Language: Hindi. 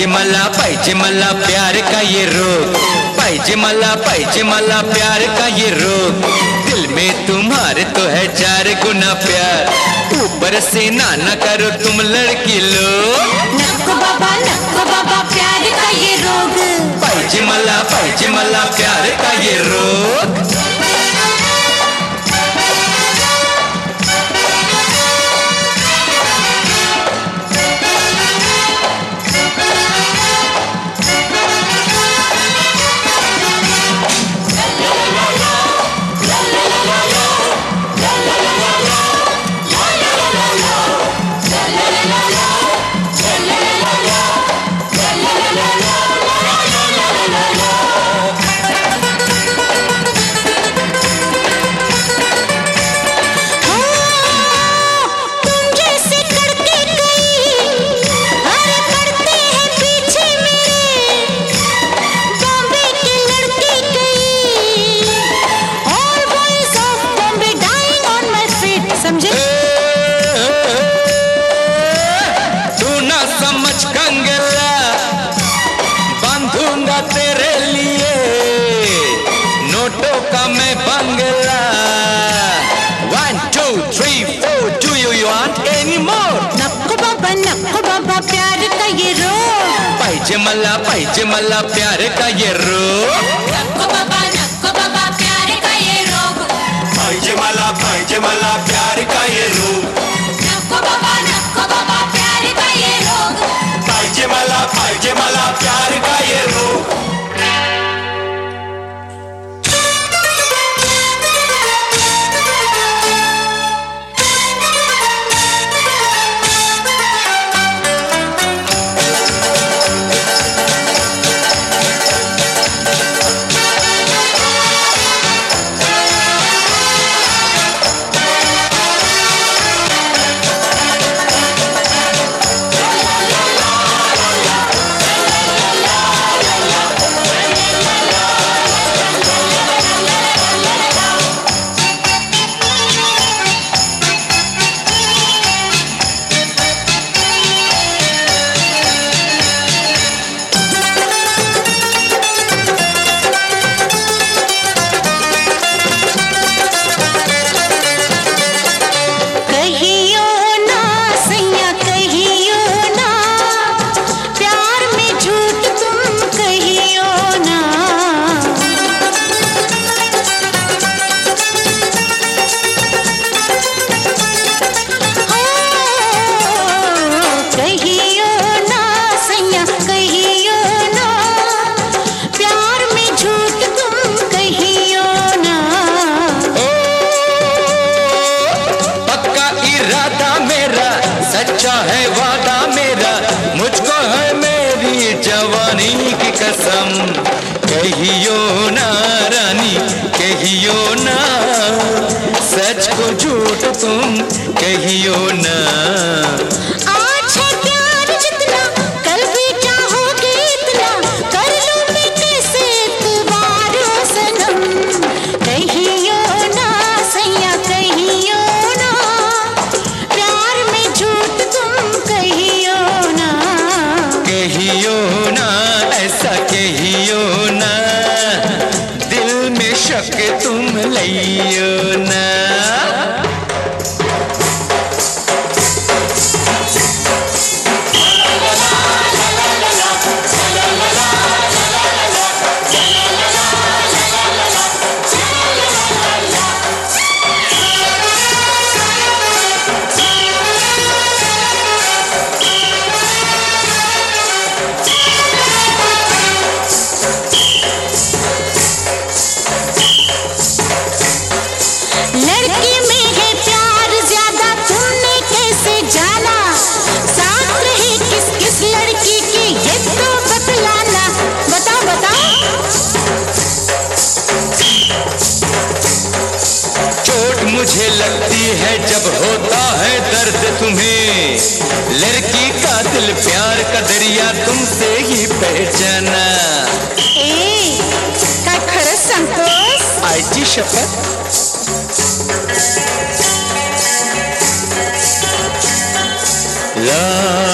पाहिजे मला प्यार का ये रोग, पाहिजे मला प्यार का ये रोग। दिल में तुम्हारे तो है 4 गुना प्यार, ऊपर से ना करो तुम लड़की लोग। नक्को बाबा प्यार का ये रोग, पाहिजे मला प्यार का ये रोग। तेरे लिए नोटों का मैं बंगला। 1 2 3 4 do you want any more? नक्को बाबा प्यार का ये रोग, पाहिजे मला प्यार का ये रोग। नक्को बाबा प्यार का ये रोग, पाहिजे मला प्यार का ये रोग। नक्को बाबा प्यार का ये रोग, पाहिजे मला प्यार का ये रोग। सच्चा है वादा मेरा, मुझको है मेरी जवानी की कसम। कहियो ना रानी कहियो ना, सच को झूठ तुम कहियो ना। आज है प्यार जितना कल भी चाहोगे इतना, कर लो मैं कैसे तुम्हारो सनम। कहियो ना सैया कहियो ना, प्यार में झूठ तुम कहियो ना। कहियो ना ऐसा कहियो ना, दिल में शक तुम लइयो ना। लड़की में है प्यार ज्यादा, तुमने कैसे जाना? साथ रहे किस किस लड़की की ये तो बतलाना। बताओ चोट मुझे लगती है जब होता है दर्द तुम्हें, लड़की का दिल प्यार का दरिया तुमसे ही पहचाना। काय खरंच सांगतोस? आईची शपथ। ला